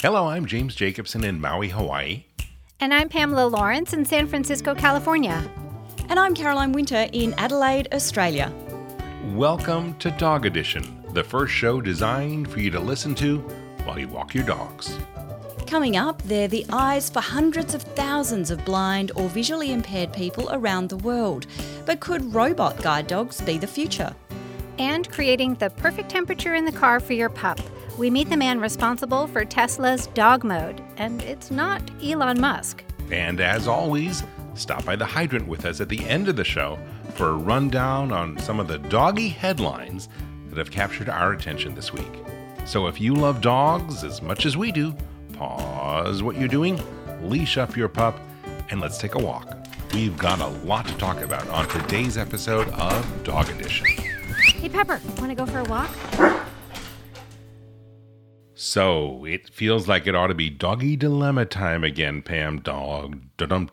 Hello, I'm James Jacobson in Maui, Hawaii. And I'm Pamela Lawrence in San Francisco, California. And I'm Caroline Winter in Adelaide, Australia. Welcome to Dog Edition, the first show designed for you to listen to while you walk your dogs. Coming up, they're the eyes for hundreds of thousands of blind or visually impaired people around the world. But could robot guide dogs be the future? And creating the perfect temperature in the car for your pup. We meet the man responsible for Tesla's dog mode, and it's not Elon Musk. And as always, stop by the hydrant with us at the end of the show for a rundown on some of the doggy headlines that have captured our attention this week. So if you love dogs as much as we do, pause what you're doing, leash up your pup, and let's take a walk. We've got a lot to talk about on today's episode of Dog Edition. Hey, Pepper, want to go for a walk? So, it feels like it ought to be doggy dilemma time again, Pam. Doggy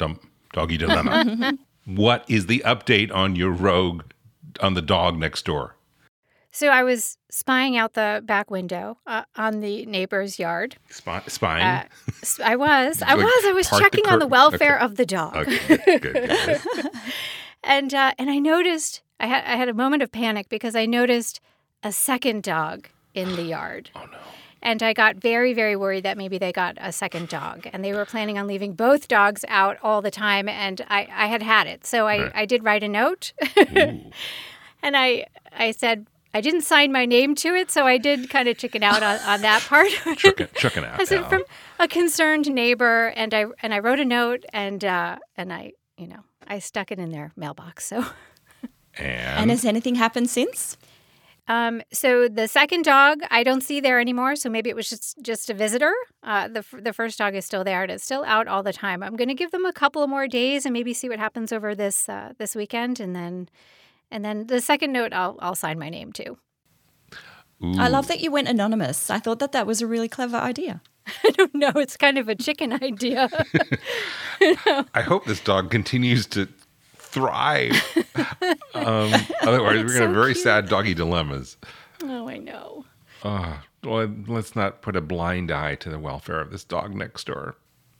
dilemma. What is the update on your rogue on the dog next door? So I was spying out the back window on the neighbor's yard. Spying? I was checking on the welfare of the dog. Okay, good. And I noticed, I had a moment of panic because I noticed a second dog in the yard. Oh, no. And I got very, very worried that maybe they got a second dog. And they were planning on leaving both dogs out all the time. And I had it. So I did write a note. And I said, I didn't sign my name to it. So I did kind of chicken out on that part. Chicken out. I said, from a concerned neighbor. And I wrote a note and I stuck it in their mailbox. So. And has anything happened since? So the second dog I don't see there anymore. So maybe it was just a visitor. The first dog is still there and it's still out all the time. I'm going to give them a couple of more days and maybe see what happens over this weekend, and then the second note I'll sign my name to. Ooh. I love that you went anonymous. I thought that was a really clever idea. I don't know. It's kind of a chicken idea. I hope this dog continues to thrive. Otherwise, we're going to have very sad doggy dilemmas. Oh, I know. Well, let's not put a blind eye to the welfare of this dog next door.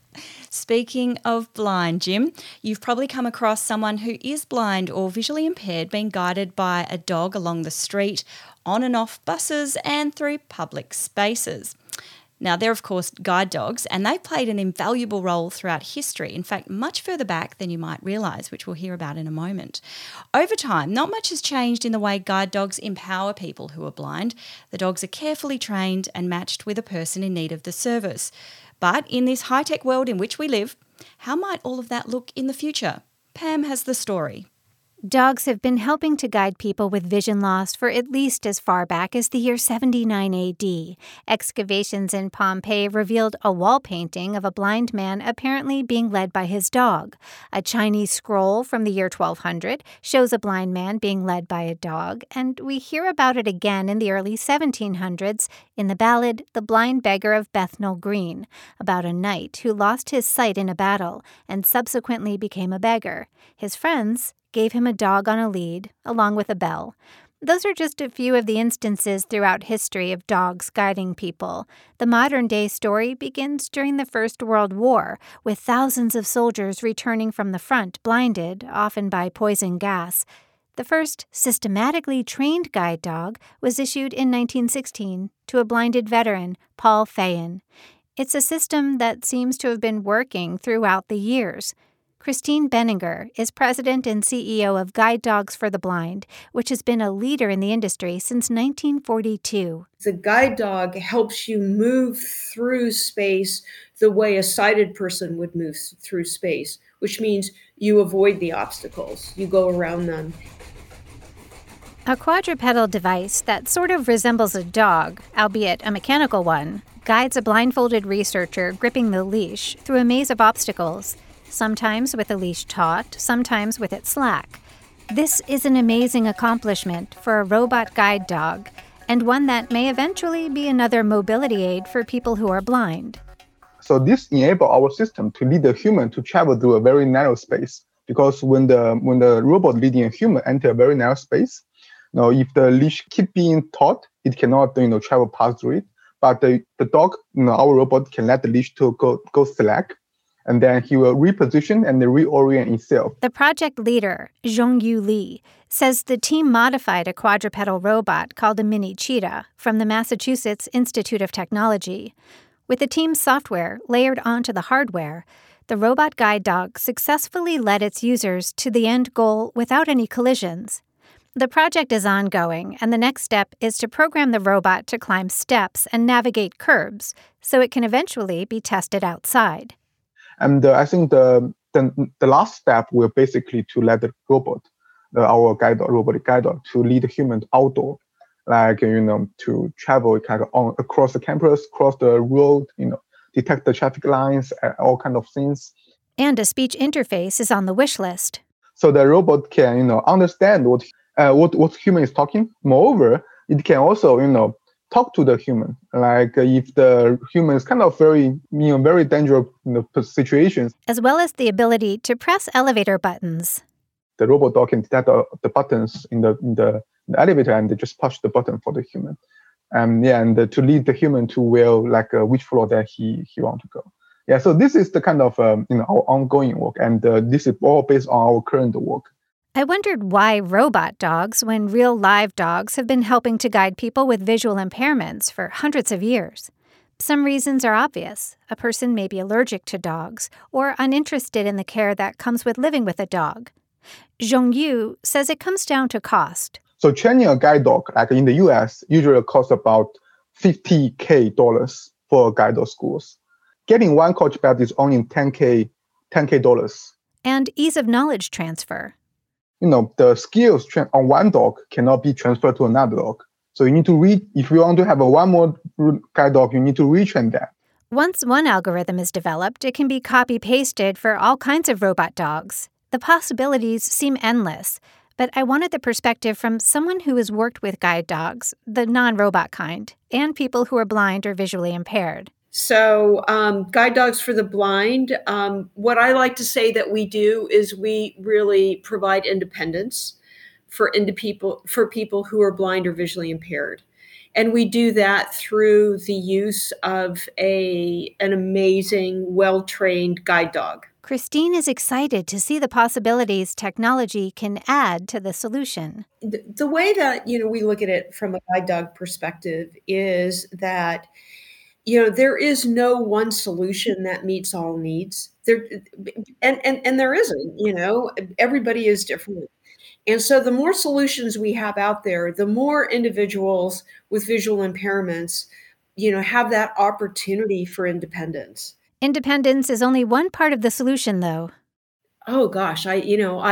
Speaking of blind, Jim, you've probably come across someone who is blind or visually impaired being guided by a dog along the street, on and off buses, and through public spaces. Now, they're, of course, guide dogs, and they've played an invaluable role throughout history, in fact, much further back than you might realise, which we'll hear about in a moment. Over time, not much has changed in the way guide dogs empower people who are blind. The dogs are carefully trained and matched with a person in need of the service. But in this high-tech world in which we live, how might all of that look in the future? Pam has the story. Dogs have been helping to guide people with vision loss for at least as far back as the year 79 AD. Excavations in Pompeii revealed a wall painting of a blind man apparently being led by his dog. A Chinese scroll from the year 1200 shows a blind man being led by a dog, and we hear about it again in the early 1700s in the ballad The Blind Beggar of Bethnal Green, about a knight who lost his sight in a battle and subsequently became a beggar. His friends gave him a dog on a lead, along with a bell. Those are just a few of the instances throughout history of dogs guiding people. The modern-day story begins during the First World War, with thousands of soldiers returning from the front blinded, often by poison gas. The first systematically trained guide dog was issued in 1916 to a blinded veteran, Paul Feyen. It's a system that seems to have been working throughout the years. Christine Benninger is president and CEO of Guide Dogs for the Blind, which has been a leader in the industry since 1942. The guide dog helps you move through space the way a sighted person would move through space, which means you avoid the obstacles, you go around them. A quadrupedal device that sort of resembles a dog, albeit a mechanical one, guides a blindfolded researcher gripping the leash through a maze of obstacles, sometimes with the leash taut, sometimes with it slack. This is an amazing accomplishment for a robot guide dog, and one that may eventually be another mobility aid for people who are blind. So this enables our system to lead the human to travel through a very narrow space, because when the robot leading a human enter a very narrow space, if the leash keep being taut, it cannot travel past through it. but the dog, our robot can let the leash to go slack, and then he will reposition and reorient itself. The project leader, Zhongyu Li, says the team modified a quadrupedal robot called a mini cheetah from the Massachusetts Institute of Technology. With the team's software layered onto the hardware, the robot guide dog successfully led its users to the end goal without any collisions. The project is ongoing, and the next step is to program the robot to climb steps and navigate curbs so it can eventually be tested outside. And I think the last step will basically to let the robot, our guide dog, robotic guide dog, to lead the human outdoor, like, to travel kind of across the campus, cross the road, detect the traffic lines, all kind of things. And a speech interface is on the wish list. So the robot can, understand what human is talking. Moreover, it can also, talk to the human. Like if the human is kind of very dangerous situations. As well as the ability to press elevator buttons. The robot dog can detect the buttons in the elevator and they just push the button for the human. And to lead the human to which floor that he want to go. Yeah, so this is the kind of our ongoing work, and this is all based on our current work. I wondered why robot dogs when real live dogs have been helping to guide people with visual impairments for hundreds of years. Some reasons are obvious. A person may be allergic to dogs or uninterested in the care that comes with living with a dog. Zhongyu says it comes down to cost. So training a guide dog, like in the US, usually costs about $50K for guide dog schools. Getting one coach bed is only $10K. And ease of knowledge transfer. The skills on one dog cannot be transferred to another dog. So you need to if you want to have one more guide dog, you need to retrain that. Once one algorithm is developed, it can be copy-pasted for all kinds of robot dogs. The possibilities seem endless, but I wanted the perspective from someone who has worked with guide dogs, the non-robot kind, and people who are blind or visually impaired. So guide dogs for the blind, what I like to say that we do is we really provide independence for people who are blind or visually impaired. And we do that through the use of an amazing, well-trained guide dog. Christine is excited to see the possibilities technology can add to the solution. The way that, we look at it from a guide dog perspective is that there is no one solution that meets all needs. There isn't, everybody is different. And so the more solutions we have out there, the more individuals with visual impairments, have that opportunity for independence. Independence is only one part of the solution, though. Oh gosh, I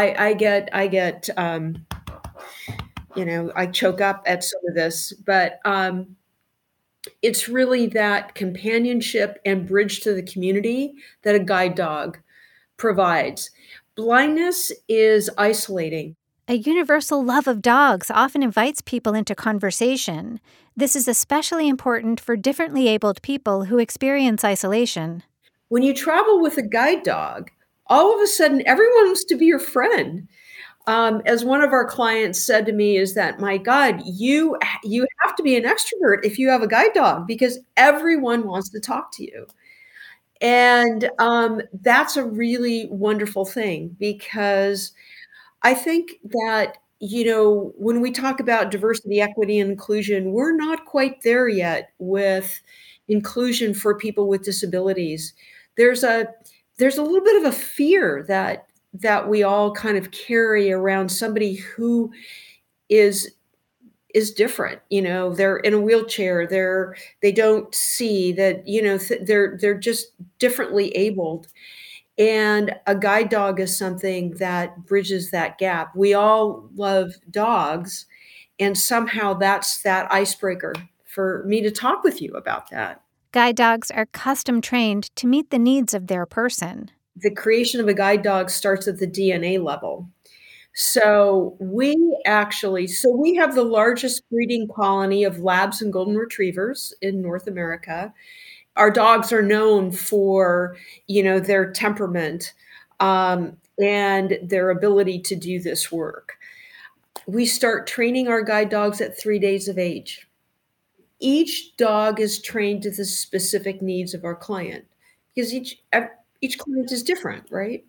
choke up at some of this, but it's really that companionship and bridge to the community that a guide dog provides. Blindness is isolating. A universal love of dogs often invites people into conversation. This is especially important for differently abled people who experience isolation. When you travel with a guide dog, all of a sudden everyone wants to be your friend. As one of our clients said to me, is that, my God, you have to be an extrovert if you have a guide dog because everyone wants to talk to you. And that's a really wonderful thing because I think that, when we talk about diversity, equity, and inclusion, we're not quite there yet with inclusion for people with disabilities. There's a little bit of a fear that we all kind of carry around somebody who is different. They're in a wheelchair, they don't see that, they're just differently abled. And a guide dog is something that bridges that gap. We all love dogs, and somehow that's that icebreaker for me to talk with you about that. Guide dogs are custom trained to meet the needs of their person. The creation of a guide dog starts at the DNA level. So we have the largest breeding colony of labs and golden retrievers in North America. Our dogs are known for, their temperament and their ability to do this work. We start training our guide dogs at 3 days of age. each dog is trained to the specific needs of our client, because each client is different, right?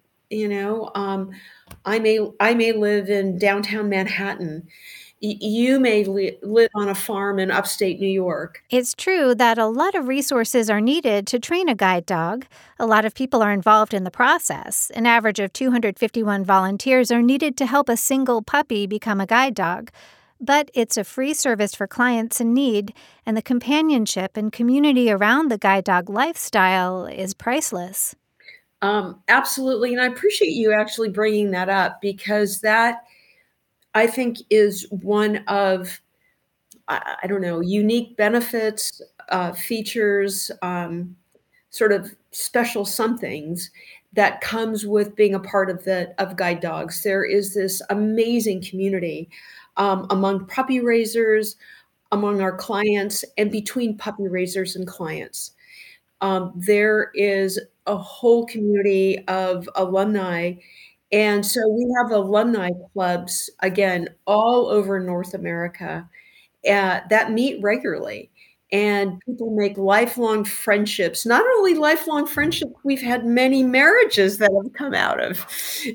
I may live in downtown Manhattan. You may live on a farm in upstate New York. It's true that a lot of resources are needed to train a guide dog. A lot of people are involved in the process. An average of 251 volunteers are needed to help a single puppy become a guide dog. But it's a free service for clients in need, and the companionship and community around the guide dog lifestyle is priceless. Absolutely. And I appreciate you actually bringing that up, because that, I think, is one of, I don't know, unique benefits, features, sort of special somethings that comes with being a part of guide dogs. There is this amazing community among puppy raisers, among our clients, and between puppy raisers and clients. There is a whole community of alumni. And so we have alumni clubs, again, all over North America that meet regularly. And people make lifelong friendships. Not only lifelong friendships, we've had many marriages that have come out of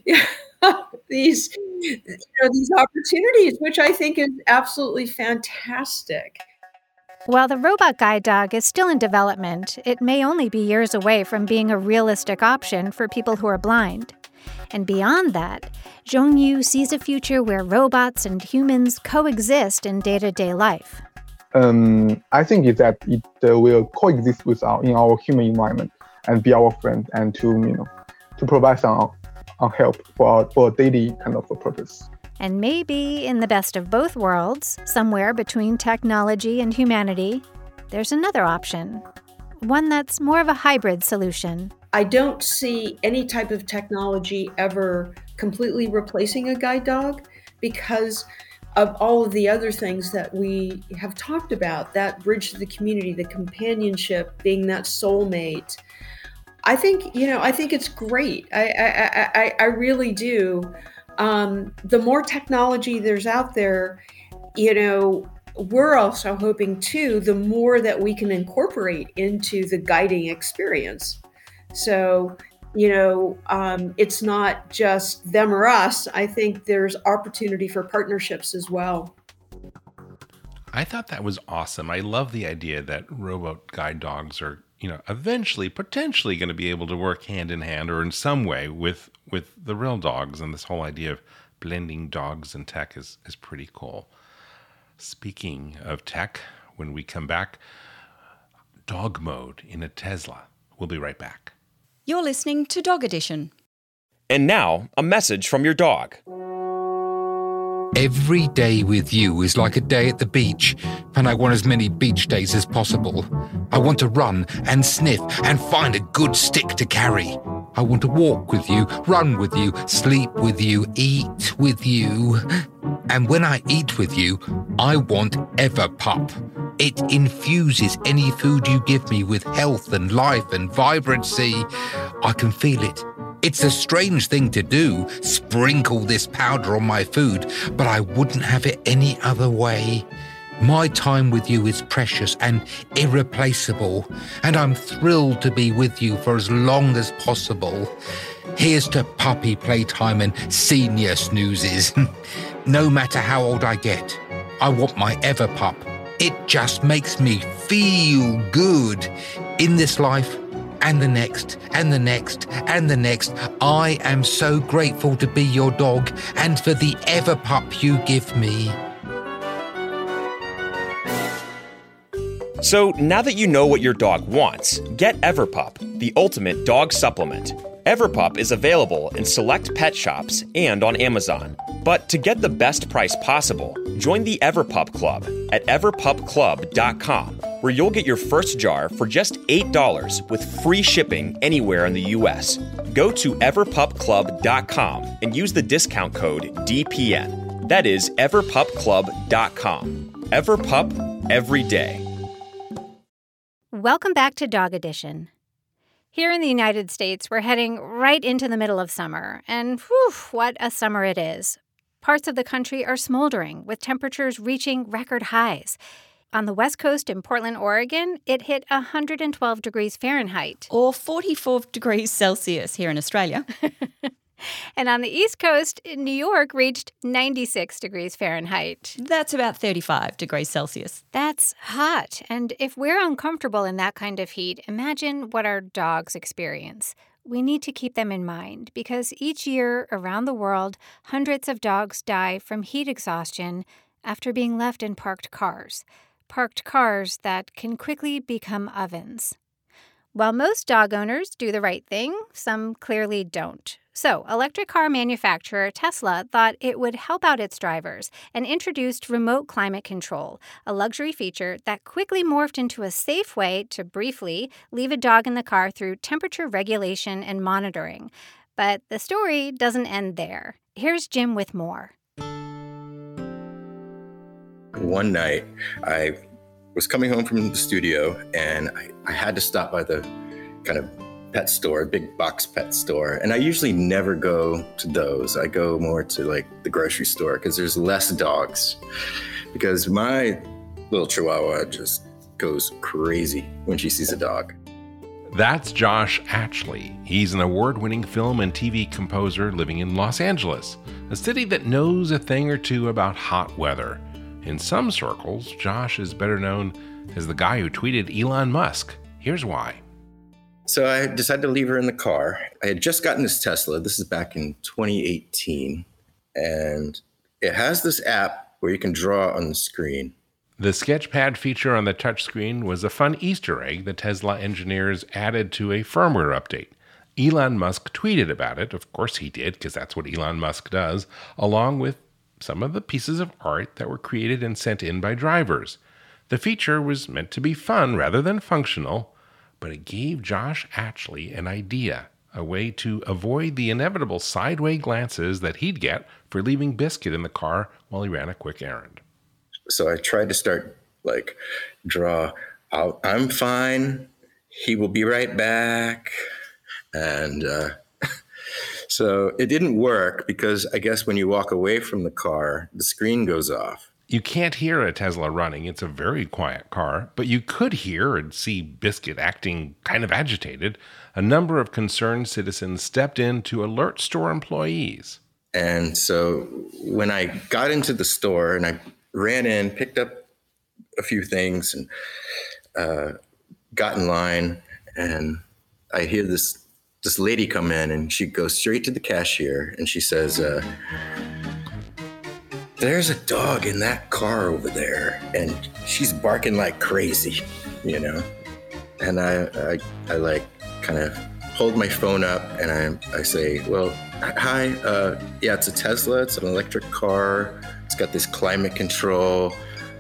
these opportunities, which I think is absolutely fantastic. While the robot guide dog is still in development, it may only be years away from being a realistic option for people who are blind. And beyond that, Zhongyu sees a future where robots and humans coexist in day-to-day life. I think is that it will coexist in our human environment and be our friend, and to provide some help for a daily kind of a purpose. And maybe in the best of both worlds, somewhere between technology and humanity, there's another option, one that's more of a hybrid solution. I don't see any type of technology ever completely replacing a guide dog, because of all of the other things that we have talked about, that bridge to the community, the companionship, being that soulmate. I think it's great. I really do. The more technology there's out there, we're also hoping too, the more that we can incorporate into the guiding experience. So, it's not just them or us. I think there's opportunity for partnerships as well. I thought that was awesome. I love the idea that robot guide dogs are, eventually, potentially going to be able to work hand in hand or in some way with the real dogs. And this whole idea of blending dogs and tech is pretty cool. Speaking of tech, when we come back, dog mode in a Tesla. We'll be right back. You're listening to Dog Edition. And now, a message from your dog. Every day with you is like a day at the beach, and I want as many beach days as possible. I want to run and sniff and find a good stick to carry. I want to walk with you, run with you, sleep with you, eat with you. And when I eat with you, I want Everpup. It infuses any food you give me with health and life and vibrancy. I can feel it. It's a strange thing to do, sprinkle this powder on my food, but I wouldn't have it any other way. My time with you is precious and irreplaceable, and I'm thrilled to be with you for as long as possible. Here's to puppy playtime and senior snoozes. No matter how old I get, I want my Everpup. It just makes me feel good. In this life, and the next, and the next, and the next, I am so grateful to be your dog and for the Everpup you give me. So now that you know what your dog wants, get Everpup, the ultimate dog supplement. Everpup is available in select pet shops and on Amazon. But to get the best price possible, join the Everpup Club at everpupclub.com, where you'll get your first jar for just $8 with free shipping anywhere in the U.S. Go to everpupclub.com and use the discount code DPN. That is everpupclub.com. Everpup, every day. Welcome back to Dog Edition. Here in the United States, we're heading right into the middle of summer, and whew, what a summer it is. Parts of the country are smoldering, with temperatures reaching record highs. On the West Coast in Portland, Oregon, it hit 112 degrees Fahrenheit. Or 44 degrees Celsius here in Australia. And on the East Coast, New York reached 96 degrees Fahrenheit. That's about 35 degrees Celsius. That's hot. And if we're uncomfortable in that kind of heat, imagine what our dogs experience. We need to keep them in mind because each year around the world, hundreds of dogs die from heat exhaustion after being left in parked cars that can quickly become ovens. While most dog owners do the right thing, some clearly don't. So, electric car manufacturer Tesla thought it would help out its drivers and introduced remote climate control, a luxury feature that quickly morphed into a safe way to briefly leave a dog in the car through temperature regulation and monitoring. But the story doesn't end there. Here's Jim with more. One night, I was coming home from the studio, and I had to stop by the kind of pet store, big box pet store. And I usually never go to those. I go more to like the grocery store because there's less dogs. Because my little Chihuahua just goes crazy when she sees a dog. That's Josh Atchley. He's an award-winning film and TV composer living in Los Angeles, a city that knows a thing or two about hot weather. In some circles, Josh is better known as the guy who tweeted Elon Musk. Here's why. So I decided to leave her in the car. I had just gotten this Tesla. This is back in 2018. And it has this app where you can draw on the screen. The Sketchpad feature on the touchscreen was a fun Easter egg the Tesla engineers added to a firmware update. Elon Musk tweeted about it. Of course he did, because that's what Elon Musk does, along with some of the pieces of art that were created and sent in by drivers. The feature was meant to be fun rather than functional, but it gave Josh Atchley an idea, a way to avoid the inevitable sideways glances that he'd get for leaving Biscuit in the car while he ran a quick errand. So I tried to start, draw out, I'm fine, he will be right back. And so it didn't work because I guess when you walk away from the car, the screen goes off. You can't hear a Tesla running. It's a very quiet car, but you could hear and see Biscuit acting kind of agitated. A number of concerned citizens stepped in to alert store employees. And so when I got into the store and I ran in, picked up a few things and got in line, and I hear this lady come in and she goes straight to the cashier and she says, there's a dog in that car over there, and she's barking like crazy, And I kind of hold my phone up and I say, well, hi, yeah, it's a Tesla. It's an electric car. It's got this climate control.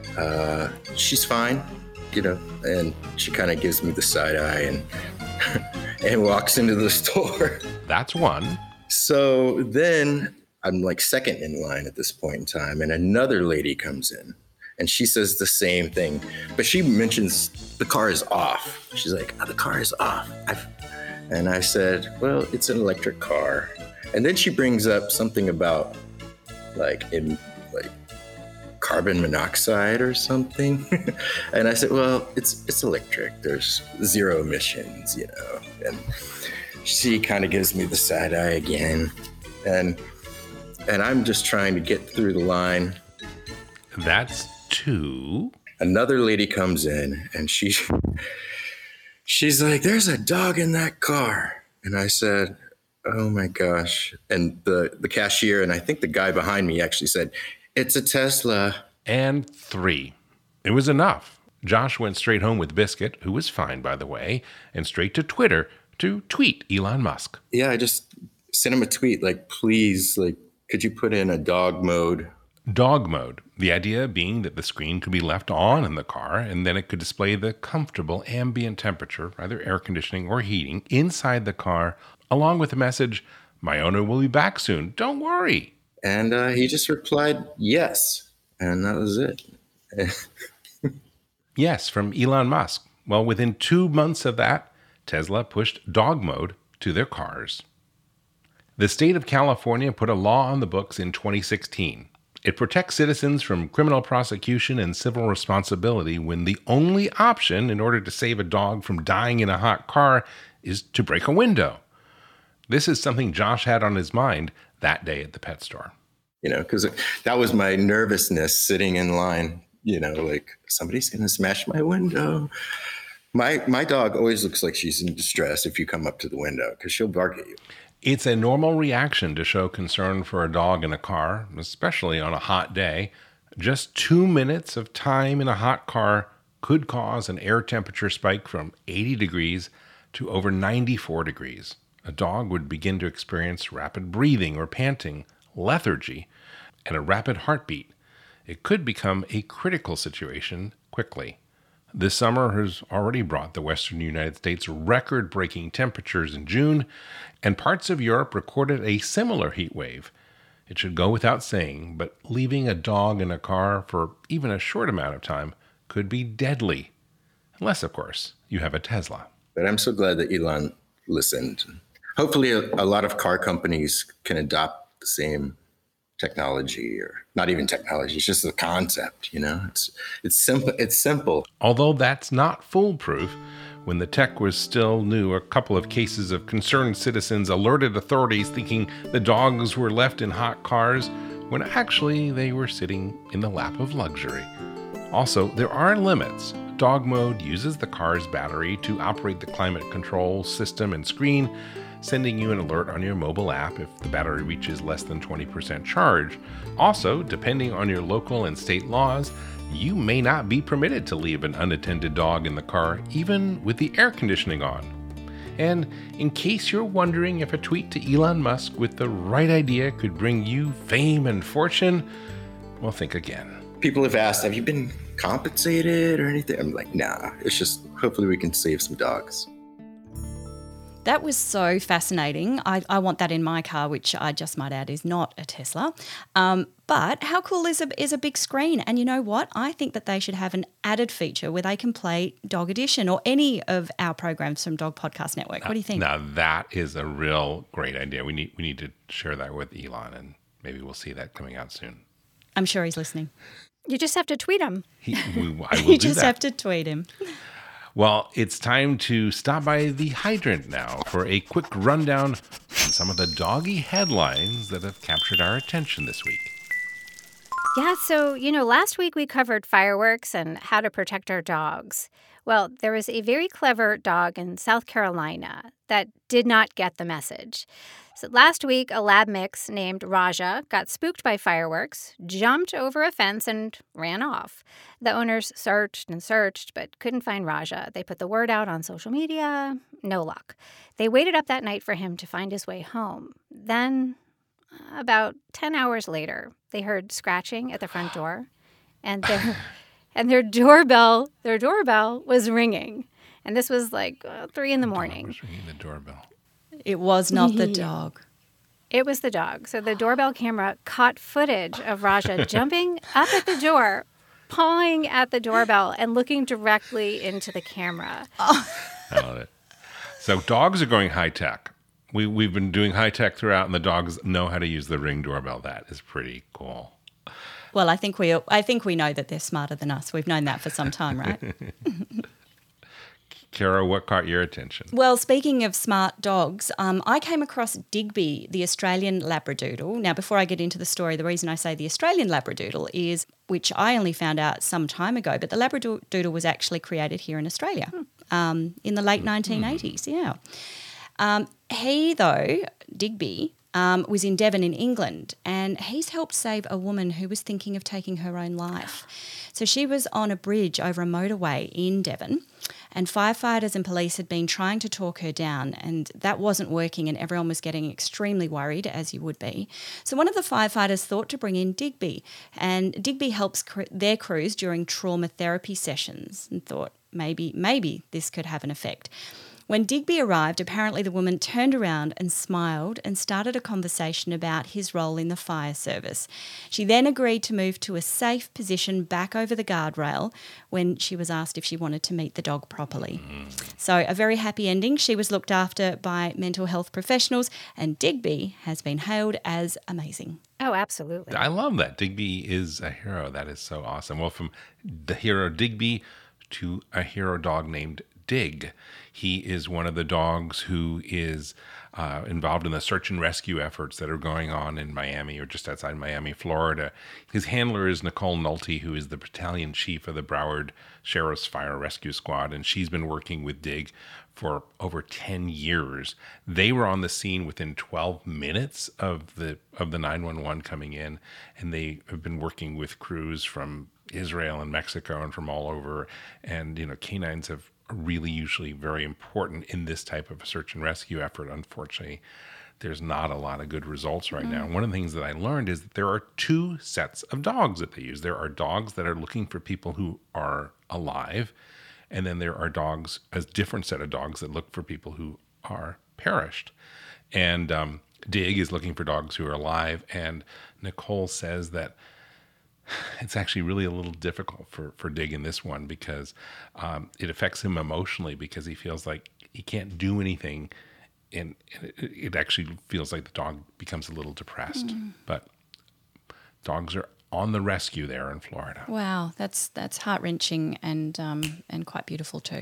She's fine, and she kind of gives me the side eye and walks into the store. That's one. So then I'm second in line at this point in time, and another lady comes in and she says the same thing, but she mentions the car is off. She's like, oh, the car is off. And I said, well, it's an electric car. And then she brings up something about carbon monoxide or something. And I said, well, it's electric. There's zero emissions, And she kind of gives me the side eye again. And I'm just trying to get through the line. That's two. Another lady comes in and she's like, there's a dog in that car. And I said, oh my gosh. And the cashier, and I think the guy behind me actually said, it's a Tesla. And three. It was enough. Josh went straight home with Biscuit, who was fine, by the way, and straight to Twitter to tweet Elon Musk. Yeah, I just sent him a tweet, please, could you put in a dog mode? Dog mode. The idea being that the screen could be left on in the car, and then it could display the comfortable ambient temperature, either air conditioning or heating, inside the car, along with the message, my owner will be back soon. Don't worry. And he just replied, yes. And that was it. Yes, from Elon Musk. Well, within 2 months of that, Tesla pushed dog mode to their cars. The state of California put a law on the books in 2016. It protects citizens from criminal prosecution and civil responsibility when the only option in order to save a dog from dying in a hot car is to break a window. This is something Josh had on his mind that day at the pet store. Because that was my nervousness sitting in line, like somebody's going to smash my window. My dog always looks like she's in distress if you come up to the window because she'll bark at you. It's a normal reaction to show concern for a dog in a car, especially on a hot day. Just 2 minutes of time in a hot car could cause an air temperature spike from 80 degrees to over 94 degrees. A dog would begin to experience rapid breathing or panting, lethargy, and a rapid heartbeat. It could become a critical situation quickly. This summer has already brought the western United States record-breaking temperatures in June, and parts of Europe recorded a similar heat wave. It should go without saying, but leaving a dog in a car for even a short amount of time could be deadly. Unless, of course, you have a Tesla. But I'm so glad that Elon listened. Hopefully a lot of car companies can adopt the same technology, or not even technology, it's just the concept, It's simple. It's simple. Although that's not foolproof, when the tech was still new, a couple of cases of concerned citizens alerted authorities thinking the dogs were left in hot cars when actually they were sitting in the lap of luxury. Also, there are limits. Dog mode uses the car's battery to operate the climate control system and screen, sending you an alert on your mobile app if the battery reaches less than 20% charge. Also, depending on your local and state laws, you may not be permitted to leave an unattended dog in the car, even with the air conditioning on. And in case you're wondering if a tweet to Elon Musk with the right idea could bring you fame and fortune, well, think again. People have asked, have you been compensated or anything? I'm like, nah, it's just hopefully we can save some dogs. That was so fascinating. I want that in my car, which I just might add is not a Tesla. But how cool is a big screen? And you know what? I think that they should have an added feature where they can play Dog Edition or any of our programs from Dog Podcast Network. What do you think? Now that is a real great idea. We need to share that with Elon, and maybe we'll see that coming out soon. I'm sure he's listening. You just have to tweet him. You just have to tweet him. Well, it's time to stop by the hydrant now for a quick rundown on some of the doggy headlines that have captured our attention this week. Yeah, so, last week we covered fireworks and how to protect our dogs. Well, there was a very clever dog in South Carolina that did not get the message. So last week, a lab mix named Raja got spooked by fireworks, jumped over a fence, and ran off. The owners searched and searched, but couldn't find Raja. They put the word out on social media. No luck. They waited up that night for him to find his way home. Then, about 10 hours later, they heard scratching at the front door, and their doorbell was ringing. And this was like 3 a.m. The dog was ringing the doorbell. It was not the dog. It was the dog. So the doorbell camera caught footage of Raja jumping up at the door, pawing at the doorbell, and looking directly into the camera. I love it. So dogs are going high tech. We've been doing high tech throughout, and the dogs know how to use the Ring doorbell. That is pretty cool. Well, I think we know that they're smarter than us. We've known that for some time, right? Kara, what caught your attention? Well, speaking of smart dogs, I came across Digby, the Australian Labradoodle. Now, before I get into the story, the reason I say the Australian Labradoodle is, which I only found out some time ago, but the Labradoodle was actually created here in Australia in the late 1980s, yeah. He, though, Digby, was in Devon in England, and he's helped save a woman who was thinking of taking her own life. So she was on a bridge over a motorway in Devon, and firefighters and police had been trying to talk her down, and that wasn't working, and everyone was getting extremely worried, as you would be. So one of the firefighters thought to bring in Digby, and Digby helps their crews during trauma therapy sessions, and thought maybe this could have an effect. When Digby arrived, apparently the woman turned around and smiled and started a conversation about his role in the fire service. She then agreed to move to a safe position back over the guardrail when she was asked if she wanted to meet the dog properly. So a very happy ending. She was looked after by mental health professionals, and Digby has been hailed as amazing. Oh, absolutely. I love that. Digby is a hero. That is so awesome. Well, from the hero Digby to a hero dog named Dig. He is one of the dogs who is involved in the search and rescue efforts that are going on in Miami or just outside Miami, Florida. His handler is Nicole Nolte, who is the battalion chief of the Broward Sheriff's Fire Rescue Squad, and she's been working with Dig for over 10 years. They were on the scene within 12 minutes of the 911 coming in, and they have been working with crews from Israel and Mexico and from all over. And, canines are really usually very important in this type of a search and rescue effort. Unfortunately, there's not a lot of good results right now. One of the things that I learned is that there are two sets of dogs that they use. There are dogs that are looking for people who are alive, and then there are dogs, a different set of dogs that look for people who are perished. And Dig is looking for dogs who are alive, and Nicole says that it's actually really a little difficult for Dig in this one because it affects him emotionally because he feels like he can't do anything, and it actually feels like the dog becomes a little depressed. But dogs are on the rescue there in Florida. Wow, that's heart-wrenching and quite beautiful too.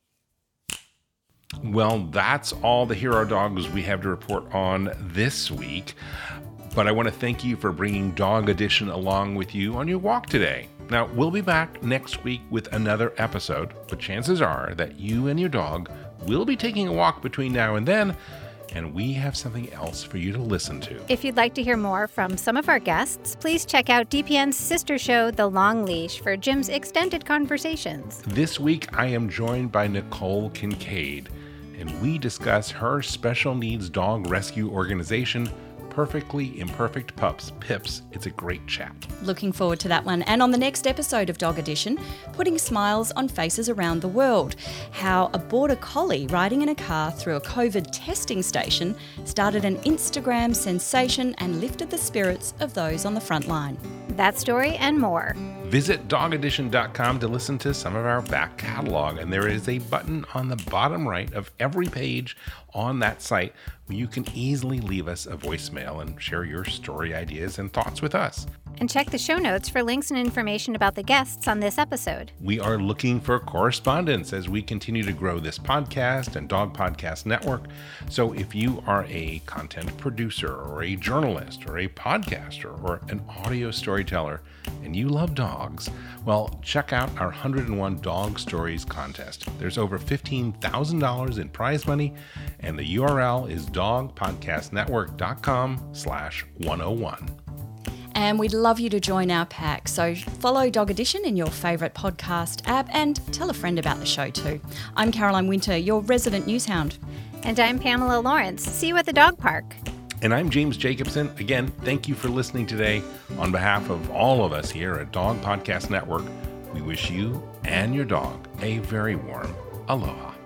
Well, that's all the hero dogs we have to report on this week. But I want to thank you for bringing Dog Edition along with you on your walk today. Now, we'll be back next week with another episode, but chances are that you and your dog will be taking a walk between now and then, and we have something else for you to listen to. If you'd like to hear more from some of our guests, please check out DPN's sister show, The Long Leash, for Jim's extended conversations. This week, I am joined by Nicole Kincaid, and we discuss her special needs dog rescue organization, Perfectly Imperfect Pups, PIPS. It's a great chat. Looking forward to that one. And on the next episode of Dog Edition, putting smiles on faces around the world. How a border collie riding in a car through a COVID testing station started an Instagram sensation and lifted the spirits of those on the front line. That story and more. Visit dogedition.com to listen to some of our back catalog, and there is a button on the bottom right of every page on that site where you can easily leave us a voicemail and share your story ideas and thoughts with us. And check the show notes for links and information about the guests on this episode. We are looking for correspondence as we continue to grow this podcast and Dog Podcast Network. So if you are a content producer or a journalist or a podcaster or an audio storyteller and you love dogs, well, check out our 101 Dog Stories contest. There's over $15,000 in prize money, and the URL is dogpodcastnetwork.com/101. And we'd love you to join our pack. So follow Dog Edition in your favourite podcast app and tell a friend about the show too. I'm Caroline Winter, your resident newshound. And I'm Pamela Lawrence. See you at the dog park. And I'm James Jacobson. Again, thank you for listening today. On behalf of all of us here at Dog Podcast Network, we wish you and your dog a very warm aloha.